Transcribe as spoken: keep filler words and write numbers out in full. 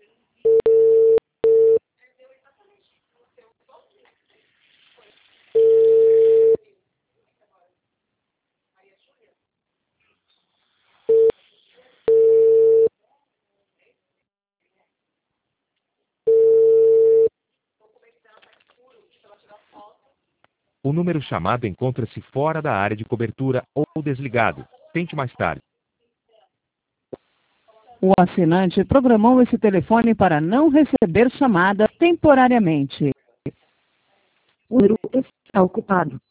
O número chamado encontra-se fora da área de cobertura ou desligado. Tente mais tarde. O assinante programou esse telefone para não receber chamada temporariamente. O número está ocupado.